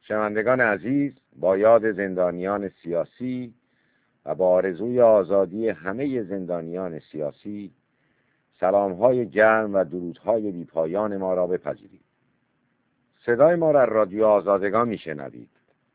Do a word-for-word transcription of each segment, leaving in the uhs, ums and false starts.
شنوندگان عزیز، با یاد زندانیان سیاسی و با آرزوی آزادی همه زندانیان سیاسی، سلام‌های گرم و درودهای بی‌پایان ما را بپذیرید. صدای ما را رادیو آزادگان میشنوید.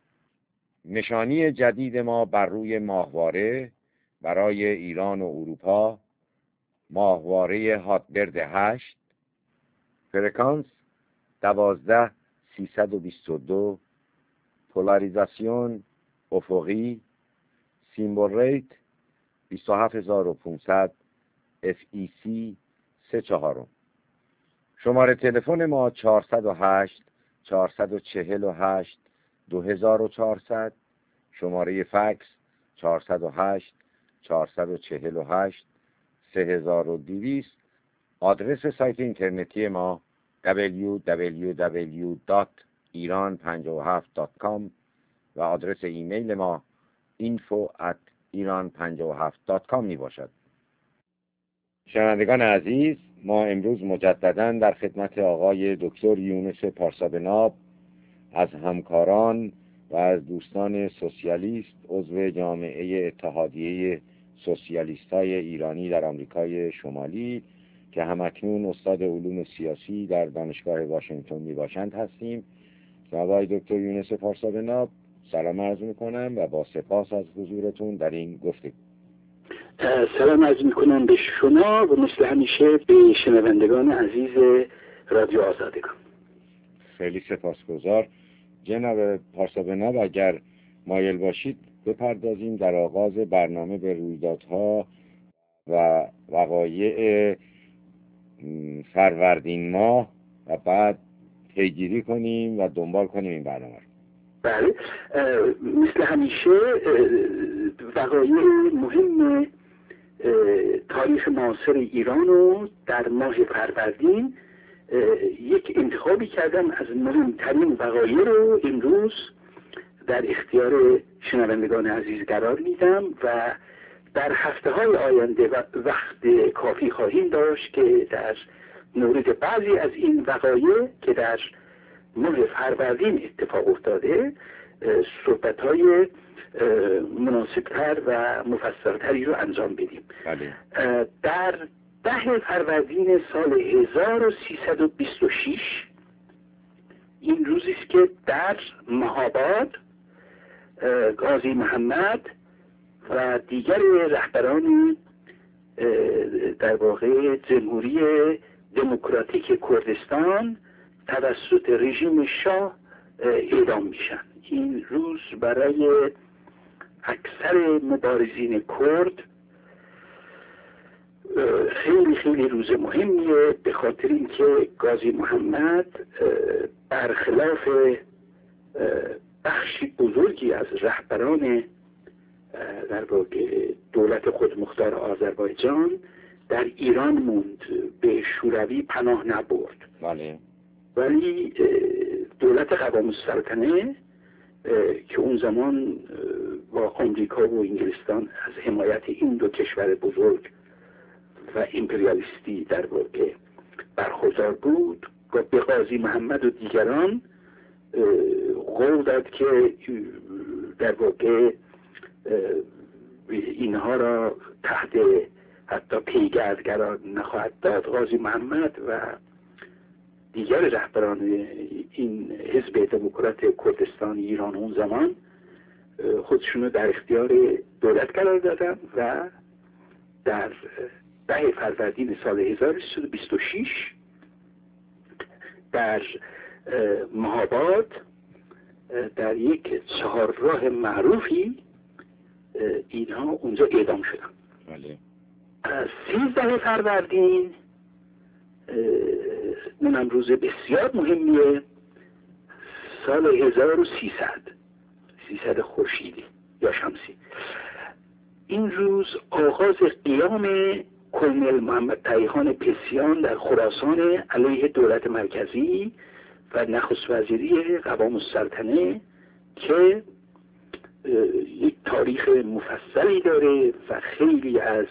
نشانی جدید ما بر روی ماهواره برای ایران و اروپا، ماهواره هاتبرد هشت، فرکانس دوازده سیصد و بیست و دو، پولاریزاسیون افقی، سیمبل ریت بیست و هفت هزار و پانصد، اف ای سی سه چهارم. شماره تلفن ما چهارصد و هشت چهارصد و چهل و هشت دو هزار و چهارصد، شماره فکس چهارصد و هشت چهارصد و چهل و هشت سه هزار و دویست. آدرس سایت اینترنتی ما دبلیو دبلیو دبلیو دات ایران پنجاه و هفت دات کام و آدرس ایمیل ما اینفو ات ایران پنجاه و هفت دات کام می باشد. شنوندگان عزیز، ما امروز مجددا در خدمت آقای دکتر یونس پارسابناب از همکاران و از دوستان سوسیالیست عضو جامعه اتحادیه سوسیالیست‌های ایرانی در آمریکای شمالی که همکنون استاد علوم سیاسی در دانشگاه واشنگتن می باشند هستیم. آقای دکتر یونس پارسابناب، سلام عرض میکنم و با سپاس از حضورتون در این گفتگو. سلام عرض میکنم به شما و مثل همیشه به شنوندگان عزیز رادیو آزادگان. خیلی سپاسگزار. جناب پارسابناب، اگر مایل باشید بپردازیم در آغاز برنامه به رویدادها و وقایع فروردین ماه و بعد پیگیری کنیم و دنبال کنیم این برنامه رو. بله، مثل همیشه وقایع مهم تاریخ معاصر ایران رو در ماه فروردین یک انتخابی کردم از مهمترین وقایع رو امروز در اختیار شنوندگان عزیز قرار میدم و در هفته های آینده وقت کافی خواهیم داشت که در مورد بعضی از این وقایع که در ماه فروردین اتفاق افتاده صحبت های مناسبتر و مفصلتری رو انجام بدیم. بله. در ده فروردین سال هزار و سیصد و بیست و شش این روزی است که در مهاباد غازی محمد و دیگر رهبران در واقع جمهوری دموکراتیک کردستان توسط رژیم شاه اعدام میشن. این روز برای اکثر مبارزین کرد خیلی خیلی روز مهمیه، به خاطر اینکه غازی محمد برخلاف بخشی بزرگی از رهبران در واقع دولت خودمختار آذربایجان در ایران موند، به شوروی پناه نبرد. بله. ولی دولت قوام السلطنه که اون زمان با آمریکا و انگلستان از حمایت این دو کشور بزرگ و امپریالیستی در واقع برخوردار بود، به غازی محمد و دیگران قول داد که در واقع اینها را تحت حتی پیگرد قرار نخواهد داد. غازی محمد و دیگر رهبران این حزب دموکرات کردستان ایران اون زمان خودشونو در اختیار دولت قرار دادن و در ده فروردین سال هزار و سیصد و بیست و شش در مهاباد در یک چهارراه معروفی اینها اونجا اعدام شدن. بله. سیزده فروردین اونم روز بسیار مهمیه، سال هزار و سیصد سیصد خورشیدی یا شمسی. این روز آغاز قیام کلنل محمد تقی‌خان پسیان در خراسان علیه دولت مرکزی و نخست وزیری قوام السلطنه که یک تاریخ مفصلی داره و خیلی از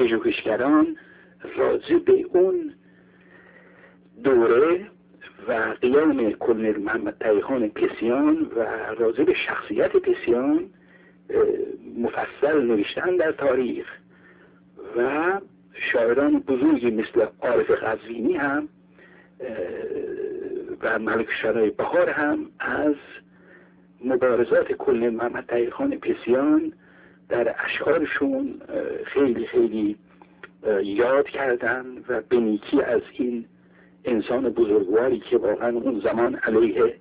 پژوهشگران راجع به اون دوره و قیام کلنل محمد تقی‌خان پسیان و راجع به شخصیت پسیان مفصل نوشتن در تاریخ و شاعران بزرگی مثل عارف قزوینی هم و ملک شعرهای بهار هم از مبارزات کلنل محمد تقی‌خان پسیان در اشعارشون خیلی خیلی یاد کردن و به نیکی از این انسان بزرگواری که واقعا اون زمان علیه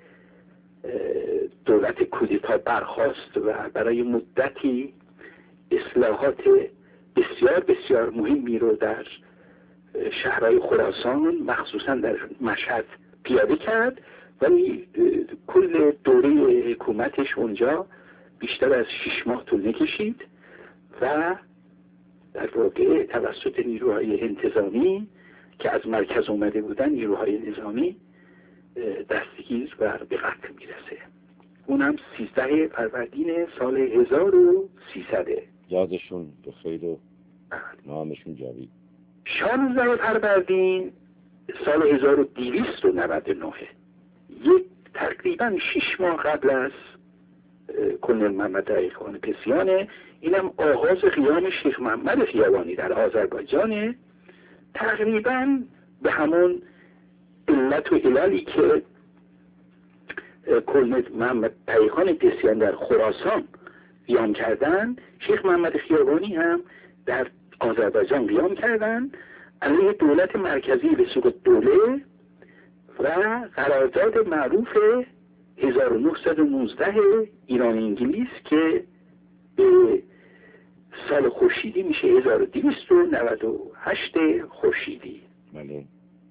دولت کودتا برخاست و برای مدتی اصلاحات بسیار بسیار مهمی رو در شهرهای خراسان مخصوصا در مشهد پیاده کرد، ولی کل دوره حکومتش اونجا بیشتر از شش ماه طول نکشید و در واقع توسط نیروهای انتظامی که از مرکز اومده بودن، نیروهای نظامی، دستگیر و به قتل میرسه. اونم سیزده فروردین سال هزار و سیصد. یادشون به خیر و نامشون جاوید. شانزده فروردین سال هزار و دویست و نود و نه، یک تقریبا شش ماه قبل از کلنل محمد تقی‌خان پسیانه. اینم آغاز قیام شیخ محمد خیابانی در آذربایجانه، تقریبا به همون علت و عللی که کلنل محمد تقی‌خان پسیان در خراسان قیام کردن، شیخ محمد خیابانی هم در آذربایجان قیام کردن علیه دولت مرکزی به سوی دوله و قرارداد معروف هزار و نهصد و نوزده ایران انگلیس که به سال خورشیدی میشه هزار و دویست و نود و هشت خورشیدی. بله.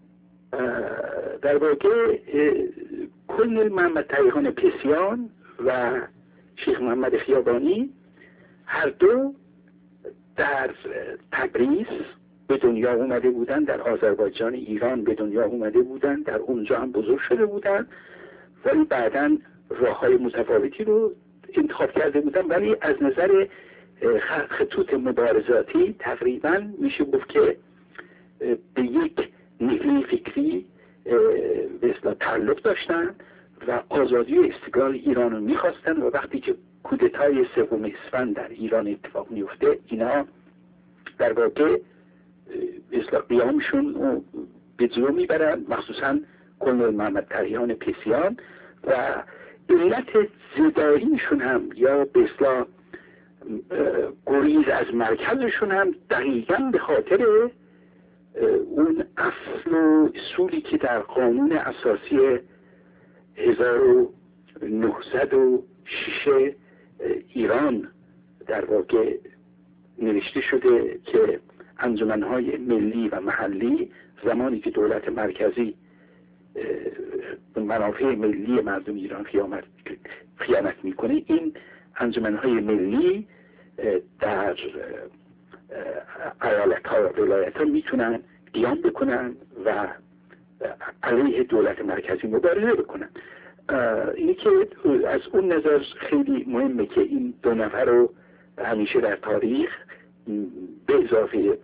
در واقع کلنل محمد تقی‌خان پسیان و شیخ محمد خیابانی هر دو در تبریز به دنیا اومده بودن، در آذربایجان ایران به دنیا اومده بودن، در اونجا هم بزرگ شده بودن، ولی بعداً راههای متفاوتی رو انتخاب کرده بودن، ولی از نظر خطوط مبارزاتی تقریبا میشه گفت که به یک نحوه فکری به اصطلاح تعلق داشتن و آزادی و استقلال ایران رو میخواستن و وقتی که کودتای سوم اسفند در ایران اتفاق میفته، اینا در واقع به اصطلاح قیامشون رو به جلو میبرن، مخصوصا کلنل محمد تقی‌خان پسیان، و علت زداییشون هم یا به اصطلاح گریز از مرکزشون هم دقیقاً به خاطر اون اصل و اصولی که در قانون اساسی هزار و نهصد و شش ایران در واقع نوشته شده که انجمنهای ملی و محلی زمانی که دولت مرکزی منافع ملی مردم ایران خیانت میکنه، این انجمنهای ملی در ایالت ها و ولایت ها میتونن قیام بکنن و علیه دولت مرکزی مبارزه بکنن. اینی که از اون نظر خیلی مهمه که این دو نفر رو همیشه در تاریخ به اضافه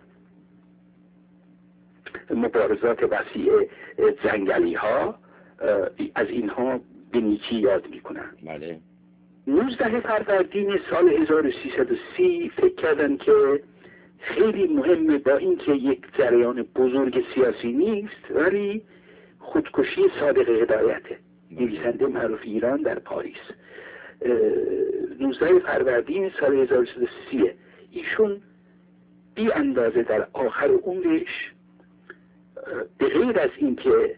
مبارزات وسیع جنگلی ها از اینها به نیکی یاد میکنن. بله. نوزده فروردین سال هزار و سیصد و سی فکر کردن که خیلی مهمه، با اینکه یک جریان بزرگ سیاسی نیست ولی خودکشی صادق هدایته، نویسنده معروف ایران در پاریس. نوزده فروردین سال هزار و سیصد و سی ایشون بی اندازه در آخر عمرش به غیر از اینکه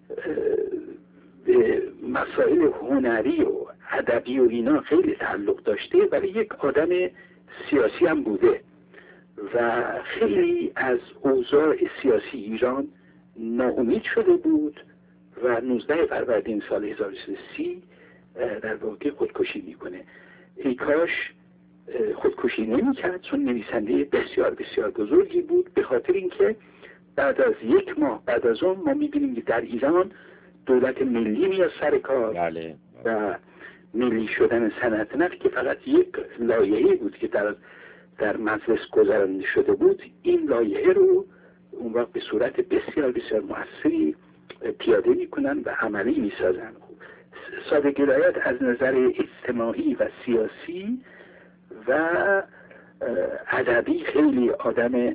به مسائل هنری و ادبی و اینا خیلی تعلق داشته، ولی یک آدم سیاسی هم بوده و خیلی از اوضاع سیاسی ایران ناامید شده بود و نوزده فروردین سال هزار و سیصد و سی در واقع خودکشی میکنه. ای کاش خودکشی نمیکرد، چون نویسنده بسیار بسیار بزرگی بود، به خاطر اینکه بعد از یک ماه بعد از اون ما میبینیم که در ایران دولت ملی میاد سر کار. بله. و ملی شدن صنعت نفت که فقط یک لایحه‌ای بود که در در مجلس گذرانده شده بود، این لایحه رو اون وقت به صورت بسیار بسیار موثری پیاده میکنن و عملی میسازن. ساده گرایت از نظر اجتماعی و سیاسی و ادبی خیلی آدم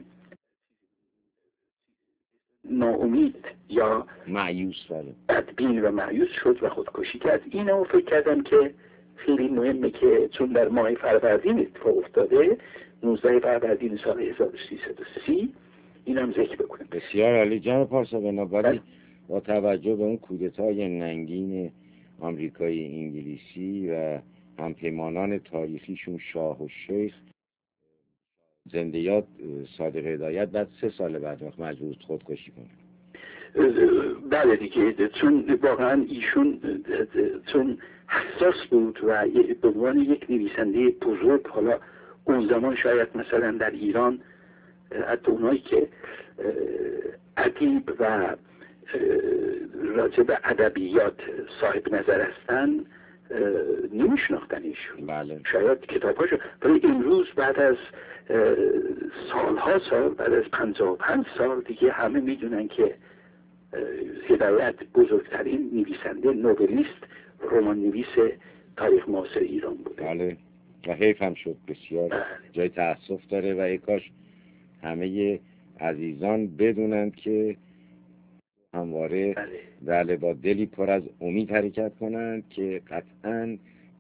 ناامید یا مایوس بله بدبین و مایوس شد و خودکشی کرد. اینو فکر کردم که خیلی مهمه که چون در ماه فروردین اتفاق افتاده، نوزده فروردین سال هزار و سیصد و سی، اینم ذکر بکنم. بسیار عالی جناب پارسا. بنابراین با توجه به اون کودتای ننگین آمریکایی انگلیسی و همپیمانان تاریخیشون شاه و شیخ، زنده یاد صادق هدایت بعد سه سال بعد وقت مجبور خودکشی کنه. بله دیگه، چون واقعا ایشون چون حساس بود و به عنوان یک نویسنده بزرگ، حالا اون زمان شاید مثلا در ایران حتی اونایی که ادیب و راجع به ادبیات صاحب نظر هستن نمیشناختن ایشون. بله. شاید کتاباشو، ولی امروز بعد از سالها سال بعد از پنجاه و پنج سال دیگه همه میدونن که هدایت بزرگترین نویسنده، نوبلیست، رمان نویس تاریخ معاصر ایران بوده. بله و حیف هم شد بسیار. بله. جای تأسف داره و ای کاش همه عزیزان بدونند که همواره بله. بله با دلی پر از امید حرکت کنند که قطعاً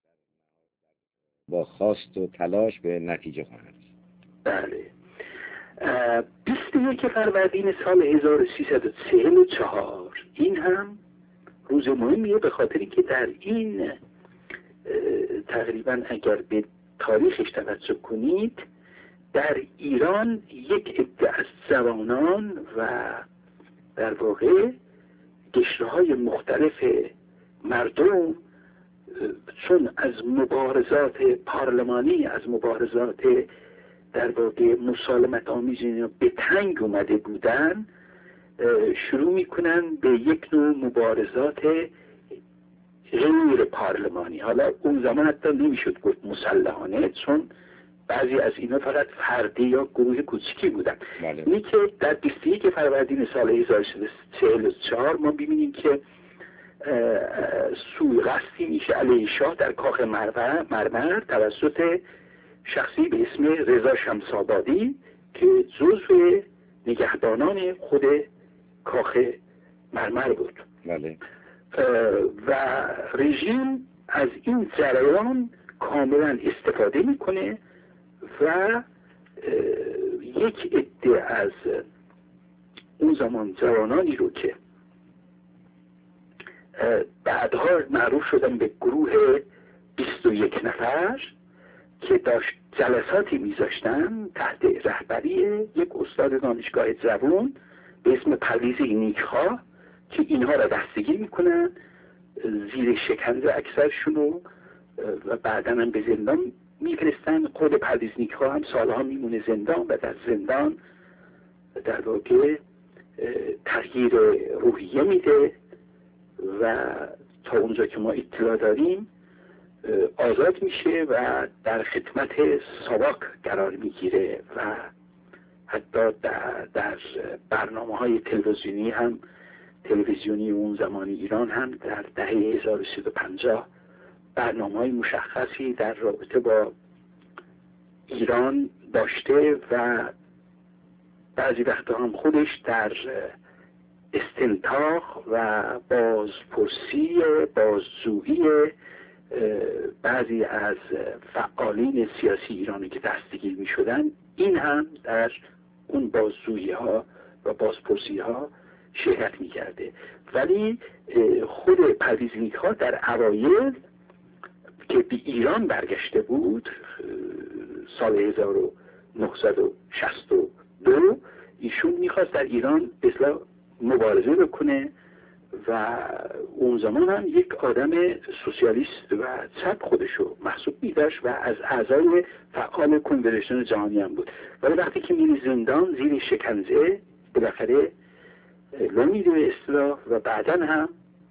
با خواست و تلاش به نتیجه خواهند. بله. بیست و یک فروردین سال هزار و سیصد و چهل و چهار این هم روز مهمیه، به خاطری که در این تقریبا اگر به تاریخش توجه کنید، در ایران یک عده از جوانان و در واقع قشرهای مختلف مردم، چون از مبارزات پارلمانی، از مبارزات در واقع مسالمت آمیز به تنگ اومده بودن، شروع میکنن به یک نوع مبارزات غیر پارلمانی. حالا اون زمان حتی نمیشد گفت مسلحانه، چون بعضی از اینا فقط فردی یا گروه کوچکی بودن. بله. اینی که در بیست و یک فروردین سال هزار و سیصد و چهل و چهار ما ببینیم که سوءقصدی میشه علیه شاه در کاخ مرمر, مرمر توسط شخصی به اسم رضا شمس‌آبادی که جزو نگهبانان خود کاخ مرمر بود. بله. و رژیم از این جریان کاملا استفاده میکنه و یک عده از اون زمان جوانانی رو که بعدها معروف شدن به گروه بیست و یک نفر که داشت جلساتی میذاشتن تحت رهبری یک استاد دانشگاه جوان به اسم پرویز نیکخواه که اینها را دستگیر میکنن، زیر شکنجه اکثرشون رو و بعدا هم به زندان میفرستن. خود پرویز نیکخواه هم سالها میمونه زندان و در زندان در واقع تغییر روحیه میده و تا اونجا که ما اطلاع داریم آزاد میشه و در خدمت ساواک قرار میگیره و حتی در, در برنامه های تلویزیونی هم تلویزیونی اون زمان ایران هم در دهه هزار و سیصد و پنجاه برنامه های مشخصی در رابطه با ایران داشته و بعضی وقتا هم خودش در استنتاق و بازپرسی بازجویی بعضی از فعالین سیاسی ایرانی که دستگیر می شدن، این هم در اون بازجویی ها و بازپرسی ها شرکت می کرده. ولی خود پرویز نیکخواه در اوایل که به ایران برگشته بود سال هزار و نهصد و شصت و دو، ایشون میخواست در ایران اصلاح مبارزه بکنه و اون زمان هم یک آدم سوسیالیست و چپ خودشو محسوب می‌داشت و از اعضای فعال کنگره‌نشین جهانی هم بود. ولی وقتی که میری زندان زیر شکنجه بالاخره لو میده به اصطلاح و بعدا هم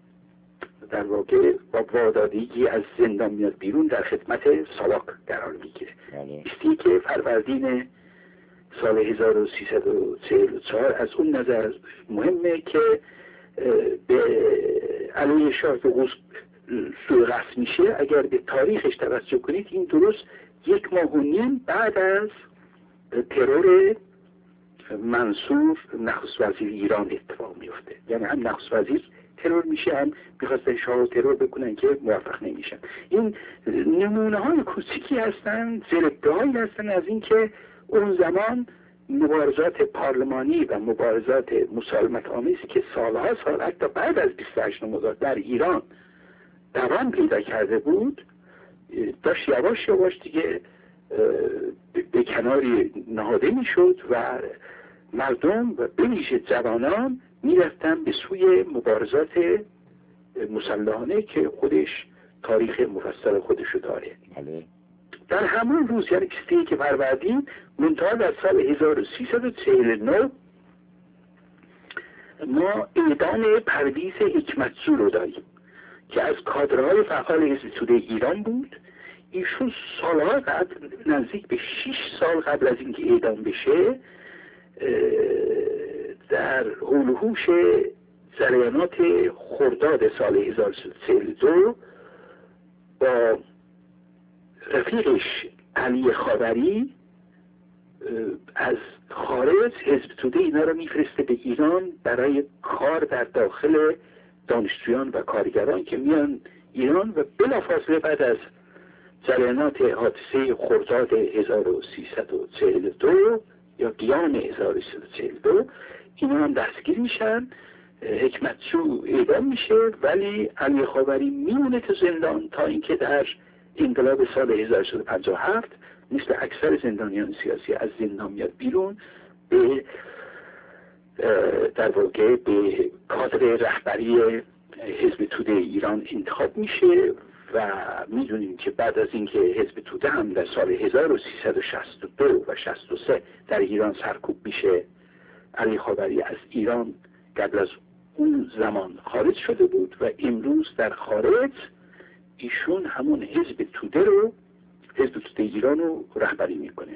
در واقع با وادادگی از زندان میاد بیرون، در خدمت ساواک قرار میگیره. بیست که فروردین سال هزار و سیصد و چهل و چهار از اون نظر مهمه که به علیه شاه طغوس سوء قصد میشه، اگر به تاریخش توجه کنید این درست یک ماه و نیم بعد از ترور منصور نخست وزیر ایران اتفاق میفته. یعنی هم نخست وزیر ترور میشه، هم میخواستن شاه رو ترور بکنن که موفق نمیشن. این نمونه های کوچیکی هستن، زربده‌هایی هستن از اینکه اون زمان مبارزات پارلمانی و مبارزات مسالمت آمیزی که سالها سال حتی بعد از بیست و هشتم مرداد در ایران دوام پیدا کرده بود، داشت یواش یواش دیگه به کناری نهاده میشد و مردم و به ویژه جوانان میرفتن به سوی مبارزات مسلحانه که خودش تاریخ مفصل خودشو داره. بله. در همون روز یعنی بیست و یک فروردین منتها در سال هزار و سیصد و چهل و نه ما اعدام پرویز حکمتزو رو داریم که از کادرهای فعال حزب توده ایران بود. ایشون سالها قبل، نزدیک به شش سال قبل از اینکه اعدام بشه، در حول و حوش جریانات خرداد سال هزار و سیصد و چهل و دو با رفیقش علی خاوری از خارج حزب توده اینا رو میفرسته به ایران برای کار در داخل دانشجویان و کارگران که میان ایران و بلافاصله بعد از جریانات حادثه خرداد هزار و سیصد و چهل و دو یا قیام هزار و سیصد و چهل و دو اینا هم دستگیر میشن. حکمتزو اعدام میشه ولی علی خاوری میمونه تو زندان تا اینکه در انقلاب سال هزار و سیصد و پنجاه و هفت مثل اکثر زندانیان سیاسی از زندان میاد بیرون، به در واقع به کادر رهبری حزب توده ایران انتخاب میشه و میدونیم که بعد از اینکه حزب توده هم در سال هزار و سیصد و شصت و دو و شصت و سه در ایران سرکوب میشه، علی خاوری از ایران قبل از اون زمان خارج شده بود و امروز در خارج ایشون همون حزب توده رو حزب توده ایران رو رهبری میکنه.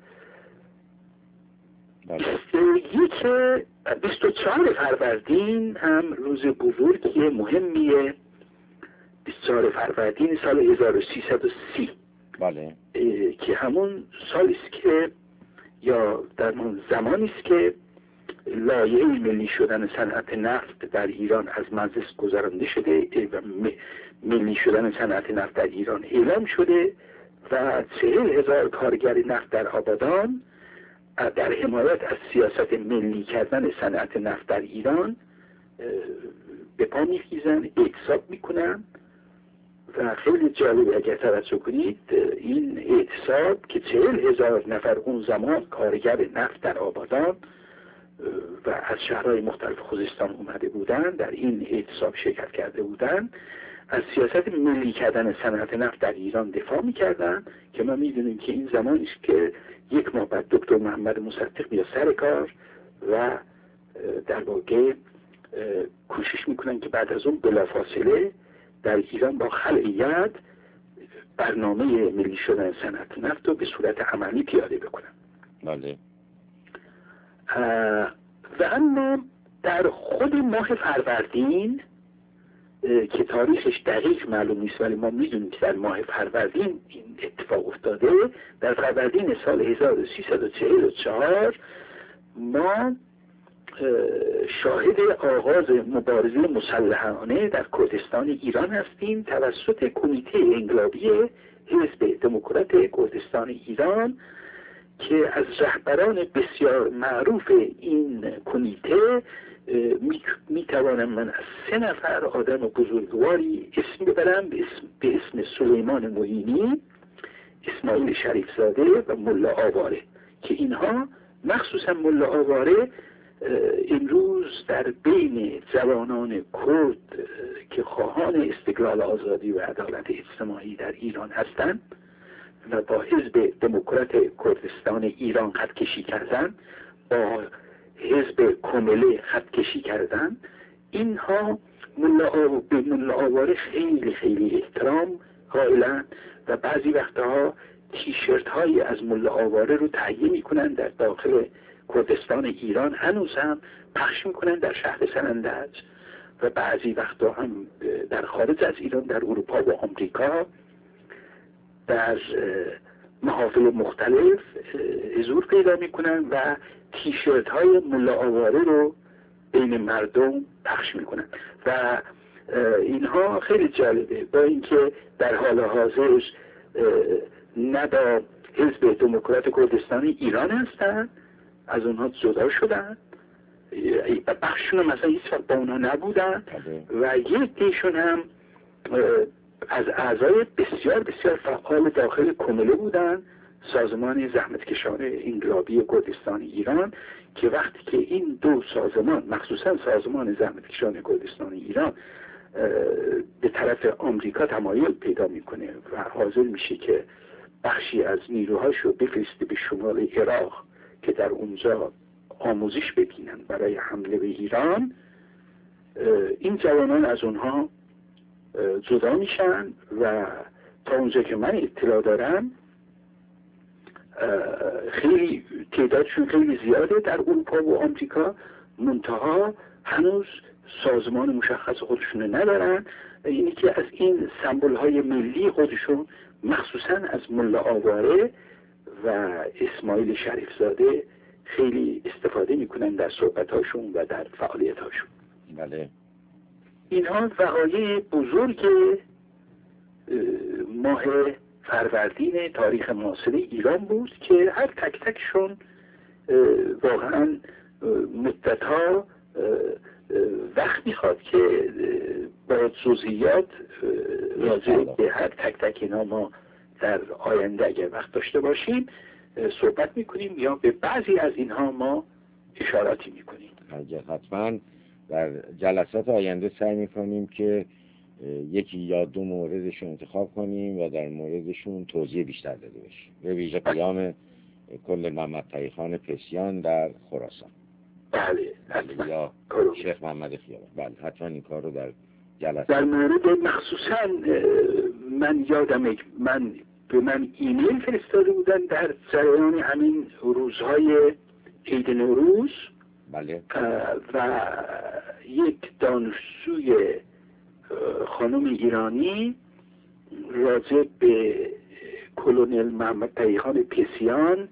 یک بیست و چهار فروردین هم روز بزرگی مهمیه. بیست و چهار فروردین سال هزار و سیصد و سی بله. که همون سالی است که یا در اون زمانی است که لایحه ملی شدن صنعت نفت در ایران از مجلس گذرانده شده و ملی شدن صنعت نفت در ایران اعلام شده و چهل هزار کارگر نفت در آبادان در حمایت از سیاست ملی کردن صنعت نفت در ایران به پا میخیزن، اعتصاب میکنن و خیلی جالب اگر توجه کنید این اعتصاب که چهل هزار نفر اون زمان کارگر نفت در آبادان و از شهرهای مختلف خوزستان اومده بودن در این اعتصاب شرکت کرده بودن، از سیاست ملی کردن صنعت نفت در ایران دفاع میکردن که ما میدونیم که این زمانی است که یک ماه بعد دکتر محمد مصدق میاد سر کار و در واقع کوشش میکنن که بعد از اون بلافاصله در ایران با خلع ید برنامه ملی شدن صنعت نفت رو به صورت عملی پیاده بکنن. بله. و اما در خود ماه فروردین که تاریخش دقیق معلوم نیست ولی ما میدونیم که در ماه فروردین این اتفاق افتاده، در فروردین سال هزار و سیصد و چهل و چهار ما شاهد آغاز مبارزه مسلحانه در کردستان ایران هستیم توسط کمیته انقلابی حزب دموکرات کردستان ایران که از رهبران بسیار معروف این کمیته می توانم من از سه نفر آدم بزرگواری اسم ببرم به اسم, به اسم سلیمان معینی، اسماعیل شریف زاده و ملا آواره که اینها مخصوصا ملا آواره امروز در بین جوانان کرد که خواهان استقلال آزادی و عدالت اجتماعی در ایران هستند و با حزب دموکرات کردستان ایران خط کشی کردن، با حزب کمله خط کشی کردن، اینها ملا آو... به ملا آواره خیلی خیلی احترام قائلن و بعضی وقتها تیشرت های از ملا آواره رو تهیه میکنن در داخل کردستان ایران، هنوز هم پخش میکنن در شهر سنندج و بعضی وقتا هم در خارج از ایران، در اروپا و آمریکا، در محافل مختلف حضور پیدا میکنن و تیشرت های ملا آواره رو بین مردم پخش میکنن و اینها خیلی جالبه، با اینکه در حال حاضر نه با حزب دموکرات کردستان ایران هستن، از اونها جدا شدن و بخششون مثلا هیچ وقت با اونها نبودن و یک دیشون هم از اعضای بسیار بسیار فعال داخل کمله بودن، سازمان زحمتکشان انقلابی کردستان ایران، که وقتی که این دو سازمان، مخصوصا سازمان زحمتکشان کردستان ایران، به طرف آمریکا تمایل پیدا میکنه و حاضر میشه که بخشی از نیروهاش رو بفرسته به شمال عراق که در اونجا آموزش ببینن برای حمله به ایران، این جوانان از اونها جدا میشن و تا اونجا که من اطلاع دارم خیلی تعدادشون خیلی زیاده در اروپا و آمریکا، منتها هنوز سازمان مشخص خودشون ندارن. اینی که از این سمبل های ملی خودشون، مخصوصا از ملا آواره و اسماعیل شریفزاده، خیلی استفاده میکنن در صحبتاشون و در فعالیتاشون. بله. اینها وقایع بزرگ ماه فروردین تاریخ معاصر ایران بود که هر تک تکشون واقعا مدتها وقت میخواد که با جزئیات راجع به هر تک تک اینا ما در آینده اگر وقت داشته باشیم صحبت میکنیم یا به بعضی از اینها ما اشاراتی میکنیم. حتما در جلسات آینده سعی میکنیم که یکی یا دو موردشون انتخاب کنیم و در موردشون توضیح بیشتر داده بشیم، به ویژه قیام کل محمد تقی‌خان پسیان در خراسان. بله بله، یا شیخ محمد خیابان. بله حتما این کار رو در جلسات در مورد مخصوصا من یادم من به من ایمیل فرستاده بودن در جریان همین روزهای عید نوروز. بله. و یک دانشجوی خانم ایرانی راجع به کلونل محمد تقی‌خان پسیان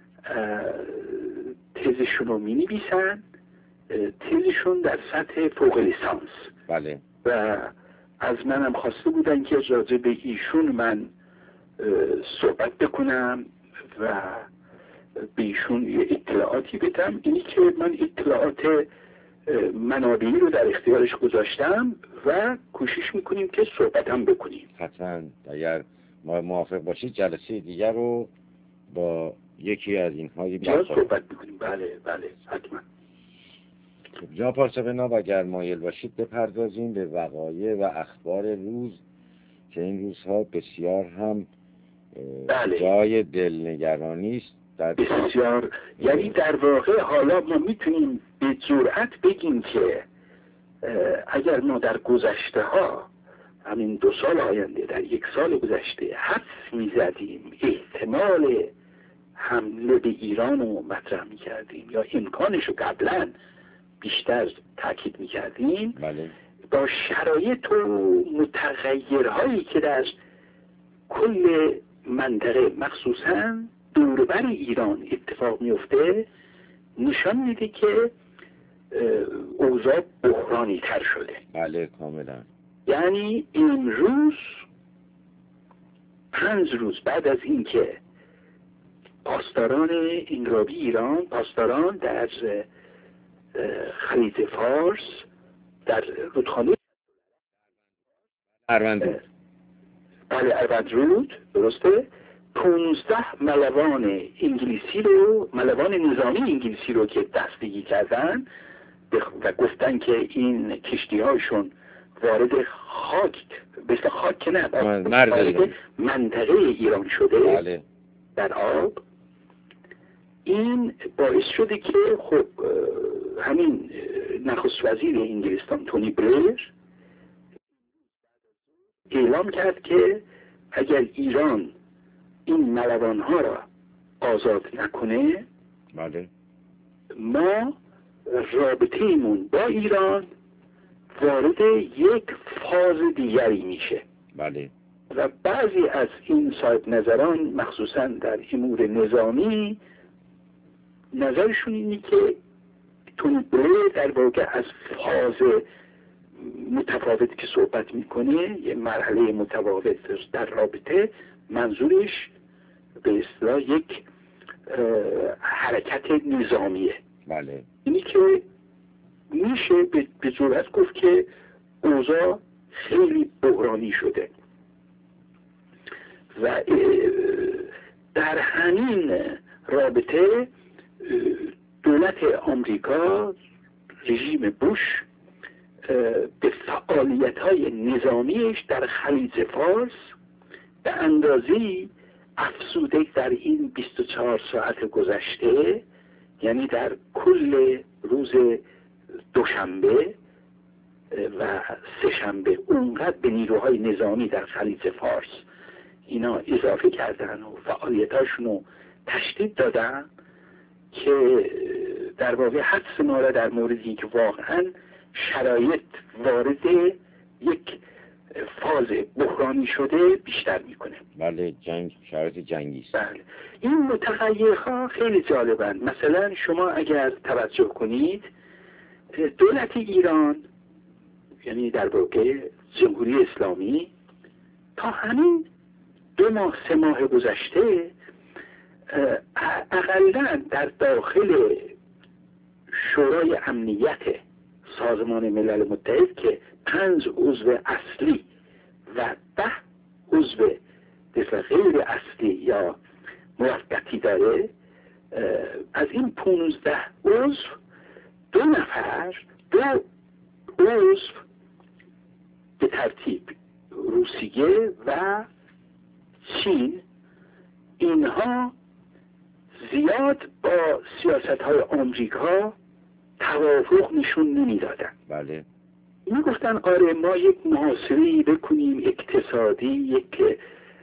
تزشون رو می نویسن، تزشون در سطح فوق لیسانس. بله. و از منم خواسته بودن که راجع به ایشون من صحبت بکنم و به ایشون یه اطلاعاتی بدم. اینی که من اطلاعات منابعی رو در اختیارش گذاشتم و کوشش میکنیم که صحبت هم بکنیم. حتما اگر ما موافق باشید جلسه دیگر رو با یکی از اینهای جا صحبت بکنیم. بله بله حتما. جناب پارسابناب اگر مایل باشید بپردازیم به وقایع و اخبار روز که این روزها بسیار هم بله. جای دلنگرانی است. در بسیار، یعنی در واقع حالا ما میتونیم به جرأت بگیم که اگر ما در گذشته ها همین دو سال آینده، در یک سال گذشته حدس میزدیم احتمال حمله به ایران رو مطرح میکردیم یا امکانش رو قبلا بیشتر تاکید میکردیم، بله. با شرایط و متغیرهایی که در کل منطقه مخصوصا دوربر ایران اتفاق میفته نشان میده که اوضاع بحرانی تر شده. بله کاملا. یعنی امروز پنج روز بعد از اینکه پاسداران انقلابی ایران، پاسداران در خلیج فارس در رودخانه اروندرود، بله اروندرود درسته، پونزده ملوان انگلیسی رو، ملوان نظامی انگلیسی رو که دستگیر کردن و گفتن که این کشتی هاشون وارد خاک، مثل خاک که نه، وارد منطقه ایران شده. بله. در آب. این باعث شده که خب همین نخست وزیر انگلستان تونی بلیر اعلام کرد که اگر ایران این ملوان ها را آزاد نکنه، بله. ما رابطه ایمون با ایران وارد یک فاز دیگری میشه. بله. و بعضی از این صاحب نظران مخصوصا در امور نظامی نظرشون اینه که تونی بلیر در واقع از فاز متفاوتی که صحبت میکنه، یه مرحله متفاوت در رابطه، منظورش به اصطلاح یک حرکت نظامیه. بله. اینی که میشه به جرئت گفت که اوضاع خیلی بحرانی شده و در همین رابطه دولت آمریکا، رژیم بوش، به فعالیت‌های نظامیش در خلیج فارس به اندازه‌ای افزوده در این بیست و چهار ساعت گذشته، یعنی در کل روز دوشنبه و سه‌شنبه اونقدر به نیروهای نظامی در خلیج فارس اینا اضافه کردن و فعالیتاشون رو تشدید دادن که در واقع حدس ما را در موردی که واقعا شرایط وارد یک فاز بحرانی شده بیشتر میکنه. بله، جنگ، شرایط جنگی است. بله. این متغیرها خیلی جالبن. مثلا شما اگر توجه کنید دولت ایران، یعنی در واقع جمهوری اسلامی، تا همین دو ماه سه ماه گذشته اقلاً در داخل شورای امنیت سازمان ملل متحد که پنج عضو اصلی و ده عضو غیر اصلی یا موقتی داره، از این پونزده عضو دو نفر دو عضو به ترتیب روسیه و چین، اینها زیاد با سیاست های آمریکا توافق نشون نمی دادن. بله. می گفتن آره ما یک محاصره‌ای بکنیم اقتصادی، یک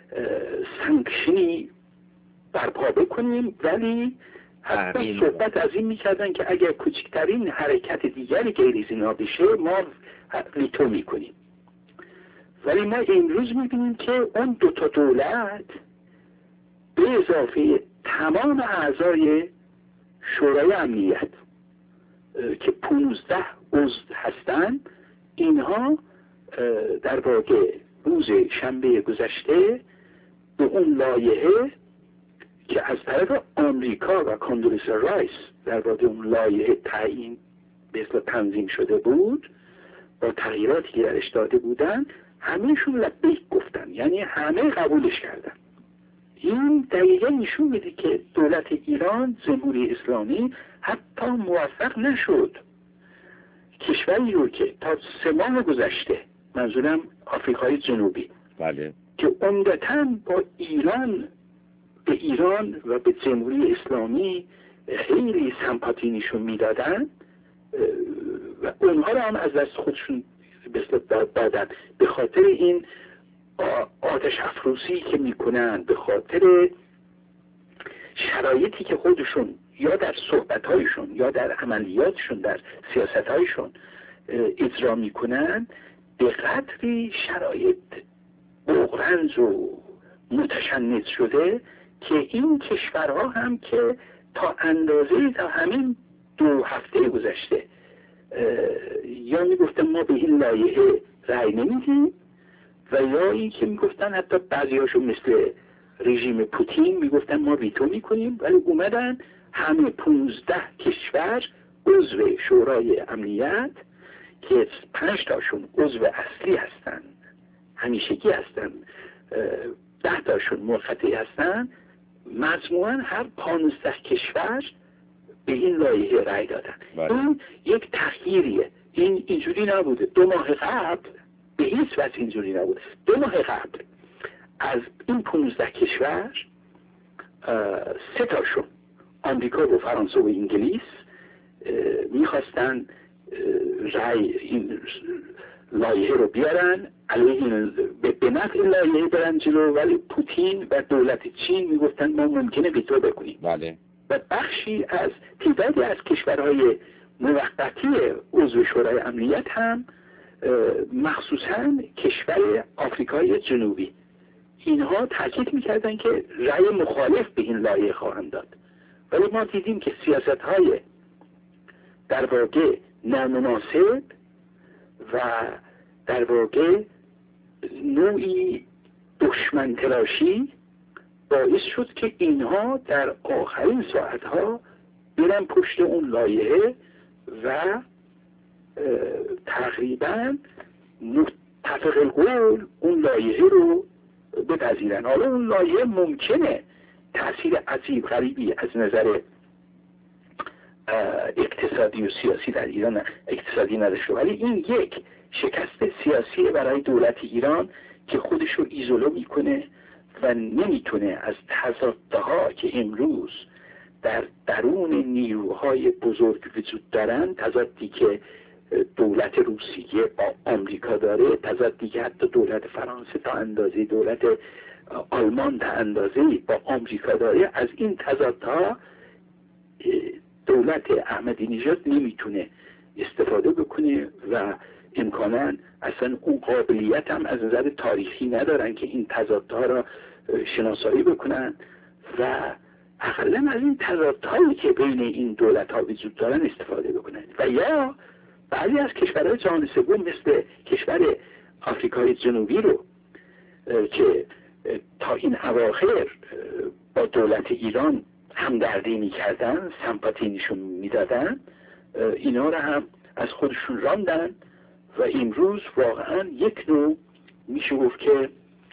سانکشنی برپا بکنیم، ولی حتی صحبت از این می کردن که اگر کوچکترین حرکت دیگری غیر از اینا بشه ما ویتو می کنیم. ولی ما امروز می بینیم که اون دوتا دولت به اضافه تمام اعضای شورای امنیت که پونزده عضو هستند، اینها در واقع روز شنبه گذشته به اون لایحه که از طرف آمریکا و کاندولیسا رایس در واقع اون لایحه تعیین به اصطلاح تنظیم شده بود، با تغییراتی که درش داده بودن همهشون لبیک گفتن، یعنی همه قبولش کردن. این دقیقا نشون میده که دولت ایران، جمهوری اسلامی، حتی موفق نشد کشوری رو که تا سه ماه گذشته، منظورم آفریقای جنوبی، بله، که عمدتاً با ایران به ایران و به جمهوری اسلامی خیلی سمپاتی نشون میدادن و اونها رو هم از دست خودشون دادن به خاطر این آتش افروزی که میکنن، به خاطر شرایطی که خودشون یا در صحبت‌هایشون یا در عملیاتشون در سیاست‌هایشون اجرا میکنن، به قدری شرایط بغرنج و متشنج شده که این کشورها هم که تا اندازه تا همین دو هفته گذشته یا میگفتن ما به این لایحه رأی نمیدیم و یا این که میگفتن حتی بعضی‌هاشون مثل رژیم پوتین میگفتن ما ویتو میکنیم، ولی اومدن همه پونزده کشور عضو شورای امنیت که پنج تاشون عضو اصلی هستن، همیشگی هستن، ده تاشون موقتی هستن، مجموعاً هر پانزده کشور به این لایحه رأی دادن. بله. این یک تغییریه. این اینجوری نبوده. دو ماه قبل به هیچ وجه اینجوری نبوده. دو ماه قبل از این پانزده کشور سه تاشون، آمریکا و فرانسه و انگلیس، میخواستن رأی این لایحه رو بیارن، علیه این به نفع این لایحه برن جلو، ولی پوتین و دولت چین میگفتن ما ممکنه ویتو بکنیم. بله. و بخشی از تعدادی از کشورهای موقتی عضو شورای امنیت هم مخصوصا کشور آفریقای جنوبی، اینها تاکید میکردن که رأی مخالف به این لایحه خواهند داد، ولی ما دیدیم که سیاست های در واقع نامناسب و در واقع نوعی دشمن تراشی باعث شد که اینها در آخرین ساعتها برن پشت اون لایحه و تقریبا متفق القول اون لایحه رو بپذیرن. حالا اون لایحه ممکنه تأثیر عجیب غریبی از نظر اقتصادی و سیاسی در ایران اقتصادی نداشته، ولی این یک شکست سیاسی برای دولت ایران که خودش رو ایزولو میکنه و نمیتونه از تضادها که امروز در درون نیروهای بزرگ وجود دارن، تضادی که دولت روسیه با آمریکا داره، تضادی که حتی دولت فرانسه تا اندازه دولت آلمان تا اندازه با آمریکا داره، از این تضادها دولت احمدی نژاد نمیتونه استفاده بکنه و امکانا اصلا اون قابلیت هم از نظر تاریخی ندارن که این تضادها را شناسایی بکنن و اقلا از این تضادهایی که بین این دولت ها وجود دارن استفاده بکنن. و یا بعضی از کشورهای جهان سوم مثل کشور آفریقای جنوبی رو که تا این اواخر با دولت ایران همدردی میکردن، سمپاتی نشون میدادن، اینا رو هم از خودشون راندن و امروز واقعا یک نوع میشه گفت که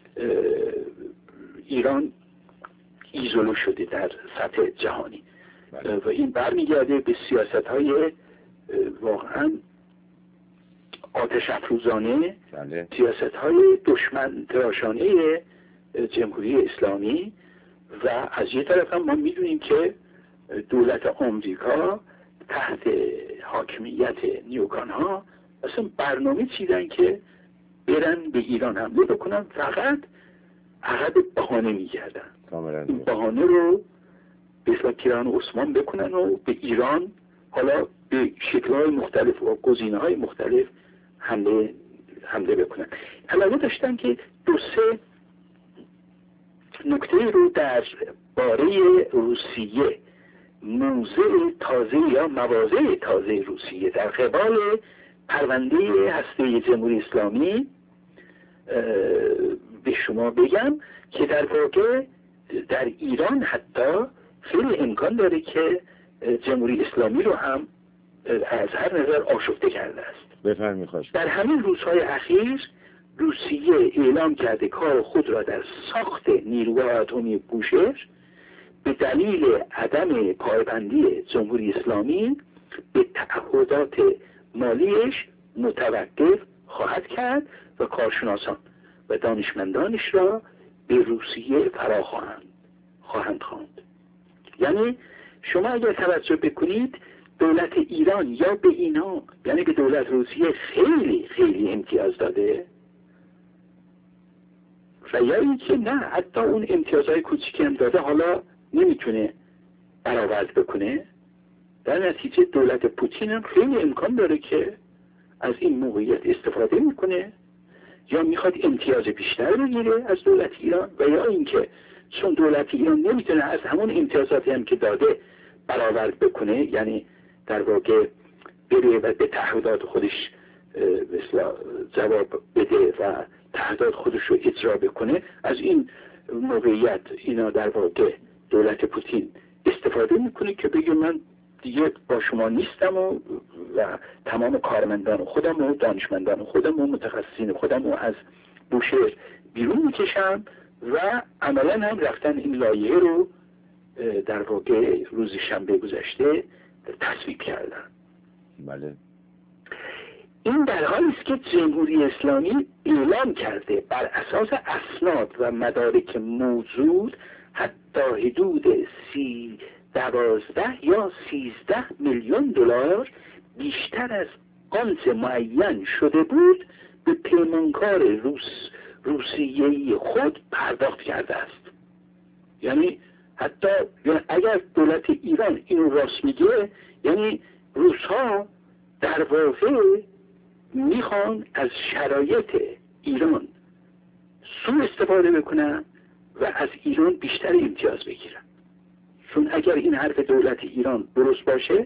ایران ایزولو شده در سطح جهانی. بله. و این برمیگرده به سیاست های واقعا آتش افروزانه، بله. سیاست های دشمن تراشانه جمهوری اسلامی. و از یه طرف هم ما میدونیم که دولت آمریکا تحت حاکمیت نیوکان ها اصلا برنامه چیدن که برن به ایران حمله بکنن، فقط عقب بهانه میگردن، این بهانه رو به اصلاح پیران عثمان بکنن و به ایران حالا به شکل‌های مختلف و گزینه‌های مختلف حمله حمله بکنن. علاوه داشتن که دو سه نکته رو در باره روسیه، موضع تازه یا مواضع تازه روسیه در قبال پرونده هسته جمهوری اسلامی به شما بگم که در واقع در ایران حتی خیلی امکان داره که جمهوری اسلامی رو هم از هر نظر آشفته کرده است. بفرمایید. خواهش. در همین روزهای اخیر روسیه اعلام کرده کار خود را در ساخت نیروهای اتمی بوشهر به دلیل عدم پایبندی جمهوری اسلامی به تعهدات مالیش متوقف خواهد کرد و کارشناسان و دانشمندانش را به روسیه فرا خواهند خواهند خواند. یعنی شما اگر توجه بکنید دولت ایران یا به اینا، یعنی به دولت روسیه خیلی خیلی امتیاز داده و یا اینکه نه حتی اون امتیازهای کوچیکی هم داده حالا نمیتونه برآورد بکنه. در نتیجه دولت پوتین هم خیلی امکان داره که از این موقعیت استفاده میکنه، یا میخواد امتیاز بیشتر بگیره از دولت ایران، و یا اینکه چون دولت ایران نمیتونه از همون امتیازاتی هم که داده برآورد بکنه، یعنی در واقع بره و به تعهدات خودش مثلا جواب بده و تعهدات خودش رو اجرا بکنه، از این موقعیت اینا در واقع دولت پوتین استفاده میکنه که بگه من دیگه با شما نیستم و, و تمام کارمندان خودم و دانشمندان خودم و متخصصین خودم و از بوشهر بیرون میکشم و عملا هم رفتن این لایحه رو در واقع روز شنبه گذشته تصویب کردن. بله. این در حالی است که جمهوری اسلامی اعلام کرده بر اساس اسناد و مدارک موجود حتی حدود سی دوازده یا سیزده میلیون دلار بیشتر از آنچه معین شده بود به پیمانکار روس روسیه‌ای خود پرداخت کرده است. یعنی حتی اگر دولت ایران اینو راست میگه، یعنی روس‌ها در واقع میخوان از شرایط ایران سوء استفاده بکنن و از ایران بیشتر امتیاز بگیرن. چون اگر این حرف دولت ایران درست باشه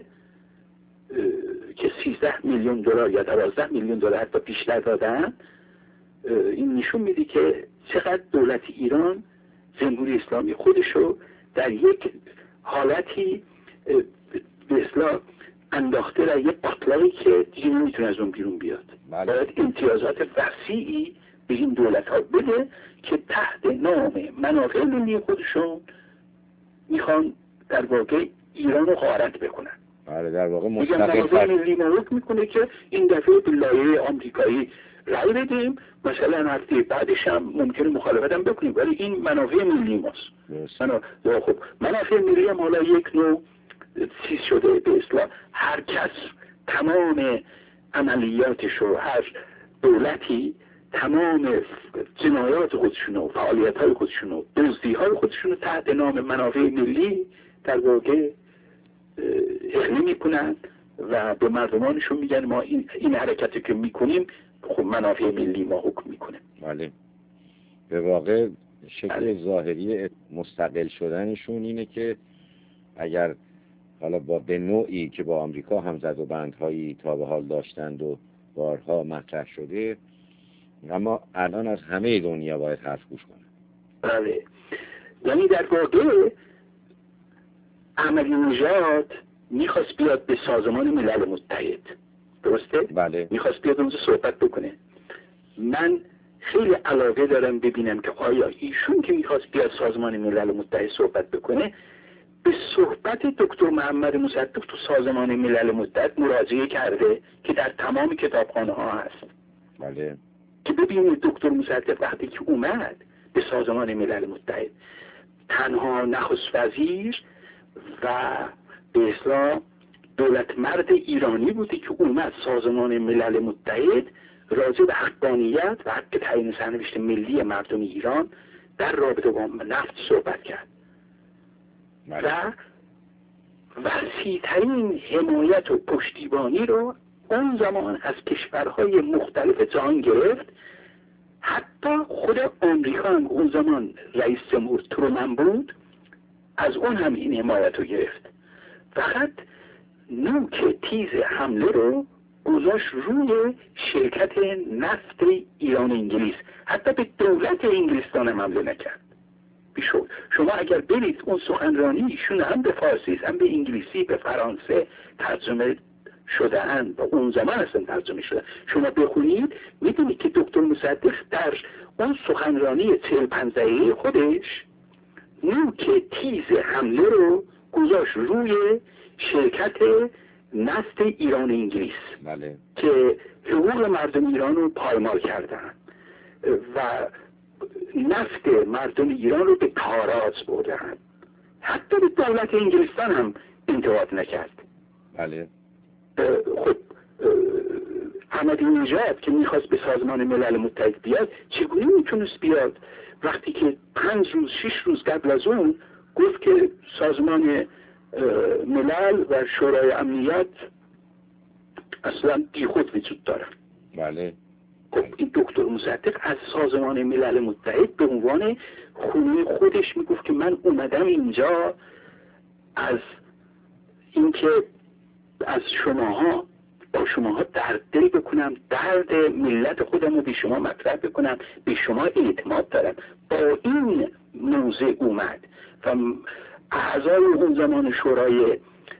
که سیزده میلیون دلار یا دوازده میلیون دلار حتی بیشتر دادن، این نشون میده که چقدر دولت ایران جمهوری اسلامی خودشو در یک حالتی به اصطلاح انداخته در یک قطلایی که دیگه نمیتونه از اون بیرون بیاد. باید امتیازات وسیعی به این دولت ها بده که تحت نام منافع ملی خودشون میخوان در واقع ایران رو غارت بکنن. بله در واقع مستقل ملی حکم میکنه که این دفعه به لایحه آمریکایی رأی بدیم، مثلا هفته بعدش هم ممکنه مخالفت هم بکنیم، ولی این منافع ملی ماست. منو... خب منافع ملی هم حالا یک نوع چیز شده به اصطلاح هر کس تمام عملیاتش و هر دولتی تمام جنایات خودشون و فعالیت های خودشون و دزدی های خودشون رو تحت نام منافع ملی در واقع احلی میکنن و به مردمانشون میگن ما این, این حرکتی که میکنیم خب منافع ملی ما حکم میکنه. بله به واقع شکل ظاهری مستقل شدنشون اینه که اگر حالا با به نوعی که با آمریکا هم زد و بندهایی تا به حال داشتند و بارها مطرح شده، اما الان از همه دنیا باید حرف گوش کنه. بله یعنی در واقع احمدی نژاد میخواست بیاد به سازمان ملل متحد، درسته؟ بله. میخواست بیاد اونجا صحبت بکنه. من خیلی علاقه دارم ببینم که آیا ایشون که میخواست بیاد سازمان ملل متحد صحبت بکنه به صحبت دکتر محمد مصدق تو سازمان ملل متحد مراجعه کرده که در تمام کتابخانه ها هست. بله. که ببینید دکتر مصدق وقتی که اومد به سازمان ملل متحد تنها نخست وزیر و به اصطلاح دولت مرد ایرانی بودی که اومد سازمان ملل متحد راجع به حقانیت و حق تعیین سرنوشت ملی مردم ایران در رابطه با نفت صحبت کرد. بله. و وسیع‌ترین حمایت و پشتیبانی رو اون زمان از کشورهای مختلف جهان گرفت. حتی خود آمریکا هم اون زمان رئیس جمهور ترومن بود، از اون هم این حمایت رو گرفت. فقط نوک تیز حمله رو گذاشت روی شرکت نفت ایران انگلیس، حتی به دولت انگلستان هم حمله نکرد. بیشو شما اگر برید اون سخنرانی ایشون هم به فارسی هم به انگلیسی به فرانسه ترجمه شده اند و اون زمان اصلا ترجمه شده، شما بخونید میدونید که دکتر مصدق در اون سخنرانی چهل پنج دقیقه خودش نوک تیز حمله رو گذاشت روی شرکت نفت ایران انگلیس. بله. که حقوق مردم ایران رو پایمال کردن و نفت مردم ایران رو به تاراج بردن. حتی به دولت انگلستان هم انتقاد نکرد. بله. خب احمدی نژاد که میخواست به سازمان ملل متحد بیاد چگونه میتونست بیاد وقتی که پنج روز شش روز قبل از اون گفت که سازمان ملل و شورای امنیت اصلا بیخود وجود دارن. بله. خب این دکتر مصدق از سازمان ملل متحد به عنوان خونه خودش میگفت که من اومدم اینجا از اینکه از شماها با شماها درد دل بکنم، درد ملت خودم رو به شما مطرح بکنم، به شما اعتماد دارم. با این موضوع اومد و اعضای اون زمان شورای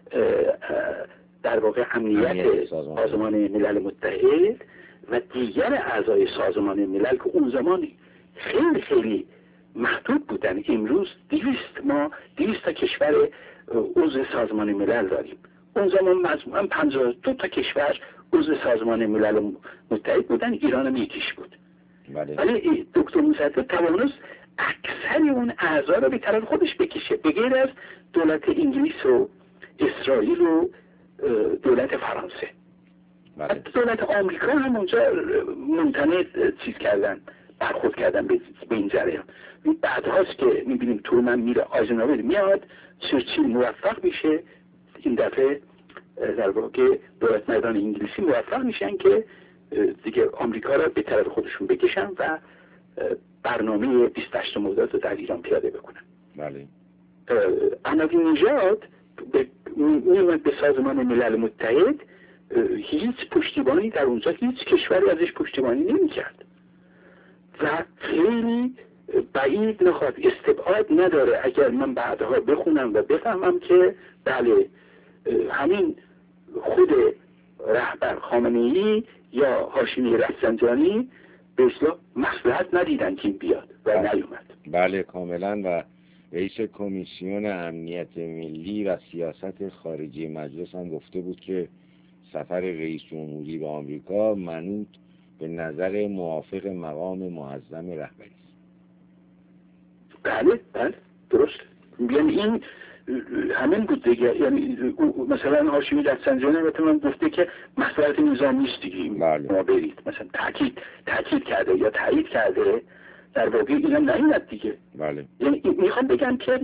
در واقع امنیت سازمان ملل متحد و دیگر اعضای سازمان ملل که اون زمان خیلی خیلی محدود بودن، امروز دویست ما دویست تا کشور عضو سازمان ملل داریم، اون زمان مجموعاً پنجاه و دو تا کشور عضو سازمان ملل متحد بودن، ایران هم یکیش بود. بله. ولی دکتر مصدق توانست اکثر اون اعضا رو به طرف خودش بکشه، به غیر از دولت انگلیس و اسرائیل و دولت فرانسه. بله. دولت آمریکا هم اونجا ممتنع چیز کردن، برخورد کردن به این جریان. بعد هاست که میبینیم ترومن میره، آیزنهاور میاد، چرچیل موفق میشه، این دفعه در واقع دولت مردان انگلیسی موفق میشن که دیگه آمریکا را به طرف خودشون بکشن و برنامه بیست و هشتم مرداد رو در ایران پیاده بکنن. بله. احمدی نژاد میومد به سازمان ملل متحد، هیچ پشتیبانی در اونجا، هیچ کشوری ازش پشتیبانی نمی‌کرد و خیلی بعید نخواد، استبعاد نداره اگر من بعدها بخونم و بفهمم که بله همین خود رهبر خامنه‌ای یا هاشمی رفسنجانی به اصطلاح مصلحت ندیدن که این بیاد و بله. نیومد. بله کاملا. و رئیس کمیسیون امنیت ملی و سیاست خارجی مجلس هم گفته بود که سفر رئیس جمهوری به آمریکا منوط به نظر موافق مقام معظم رهبری است. بله بله درست. یعنی این همین بود دیگه. یعنی مثلا هاشمی رفسنجانی البته من گفته که مصلحت نظامی است دیگه، بله. ما برید مثلا تاکید تاکید کرده یا تایید کرده، در واقع اینا نیومد دیگه. بله. یعنی میخوام بگم که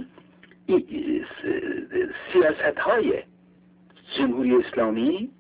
سیاست های جمهوری اسلامی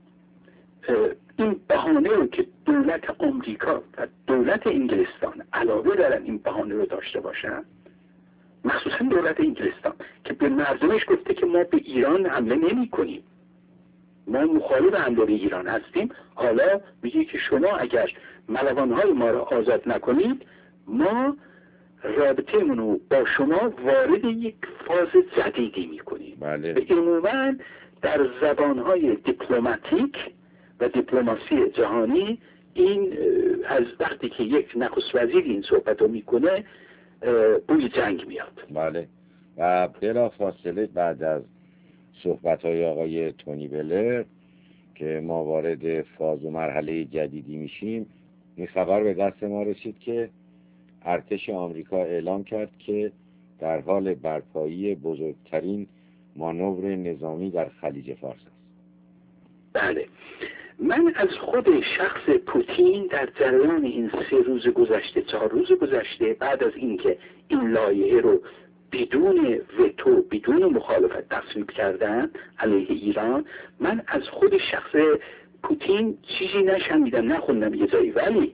این بهانه رو که دولت آمریکا و دولت انگلستان علاوه دارن این بهانه رو داشته باشن، مخصوصا دولت انگلستان که به مردمش گفته که ما به ایران حمله نمی کنیم، ما مخالف حمله به ایران هستیم، حالا میگه که شما اگر ملوانهای ما را آزاد نکنید ما رابطه منو با شما وارد یک فاز جدیدی میکنیم. بله. به عموما در زبانهای دیپلماتیک و دیپلماسی جهانی این از وقتی که یک نخست وزیر این صحبت رو میکنه بوی جنگ میاد. بله. و بلا فاصله بعد از صحبت های آقای تونی بلر که ما وارد فاز و مرحله جدیدی میشیم، این خبر به دست ما رسید که ارتش آمریکا اعلام کرد که در حال برپایی بزرگترین مانور نظامی در خلیج فارس است. بله. من از خود شخص پوتین در جریان این سه روز گذشته، چهار روز گذشته، بعد از اینکه این لایحه رو بدون وتو، بدون مخالفت تصویب کردن علیه ایران، من از خود شخص پوتین چیزی نشنیدم، نخوندم یه جایی، ولی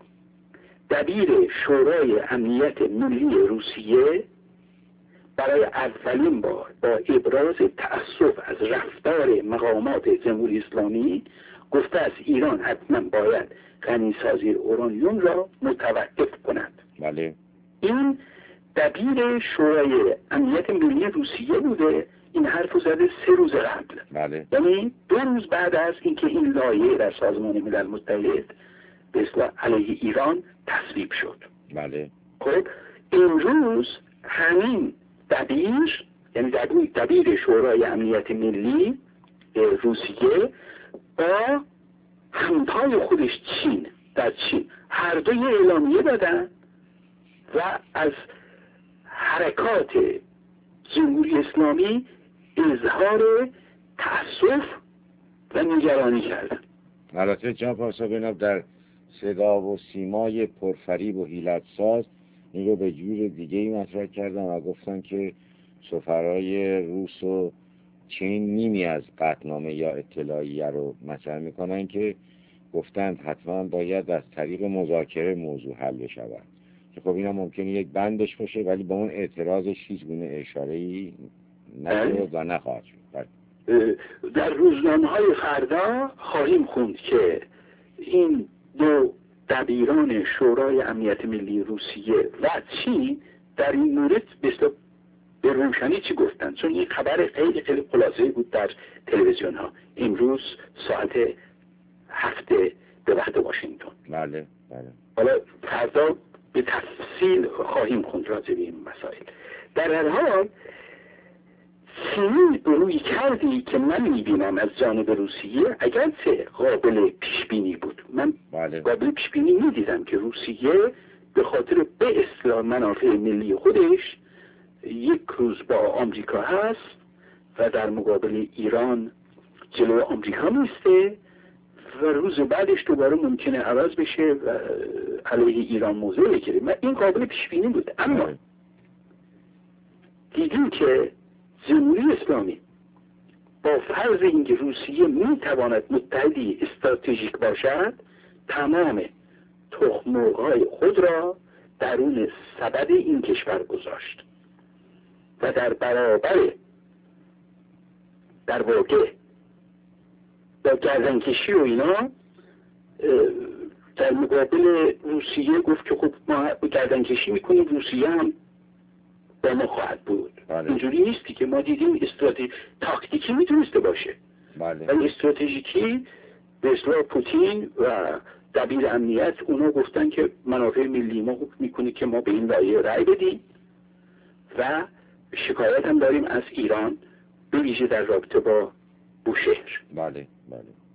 دبیر شورای امنیت ملی روسیه برای اولین بار با ابراز تأسف از رفتار مقامات جمهوری اسلامی گفته از ایران حتما باید غنیسازی اورانیوم را متوقف کند. بله. این دبیر شورای امنیت ملی روسیه بوده، این حرف زده سه روز قبل. بله. یعنی دو روز بعد از اینکه این لایحه در سازمان ملل متحد به اصطلاح علیه ایران تصویب شد. بله. خب امروز همین دبیر، یعنی دبیر شورای امنیت ملی روسیه با همتای خودش چین، در چین هر دو یه اعلامیه دادن و از حرکات جمهوری اسلامی اظهار تأسف و نگرانی کردن. البته جناب پارسا بناب در صدا و سیمای پرفریب و حیلت ساز این رو به جور دیگه ای مطرح کردن و گفتن که سفرهای روس و چین نیمی از قطعنامه یا اطلاعیه رو مطرح میکنن که گفتند حتما باید از طریق مذاکره موضوع حل بشود، که خب اینا ممکنه یک بندش باشه ولی با اون اعتراضش هیچ گونه اشاره‌ای نشد و نخواهد شد. در روزنامه‌های فردا خواهیم خوند که این دو دبیران شورای امنیت ملی روسیه و چین در این مورد بسیار به روشنی چی گفتن، چون این خبر خیلی خیلی خلاصه‌ای بود در تلویزیون ها امروز ساعت هفته به وقت واشنگتن. بله بله. حالا فردا به تفصیل خواهیم خوند راجع به این مسائل. در هر حال چنین روی کردی که من میبینم از جانب روسیه اگرچه قابل پیشبینی بود، من بله. قابل پیشبینی میدیدم که روسیه به خاطر به اصطلاح منافع ملی خودش یک روز با آمریکا هست و در مقابل ایران جلو آمریکا میسته و روز بعدش دوباره ممکنه عوض بشه و علیه ایران موضع بگیره. من این قابل پیشبینی بود، اما دیدیم که جمهوری اسلامی با فرض اینکه روسیه میتواند متحدی استراتژیک باشد تمام تخم مرغ‌های خود را درون سبد این کشور گذاشت و در برابر در واقع با گردنکشی و اینا در مقابل روسیه گفت که خب ما گردنکشی میکنیم، روسیه هم با ما خواهد بود. بله. اینجوری نیستی که ما دیدیم استراتژی تاکتیکی میتونسته باشه، بله. ولی استراتژیکی به اصطلاح پوتین و دبیر امنیت اونا گفتن که منافع ملی ما میکنه که ما به این لایحه رأی بدیم و شکایت هم داریم از ایران به ویژه در رابطه با بوشهر. بله بله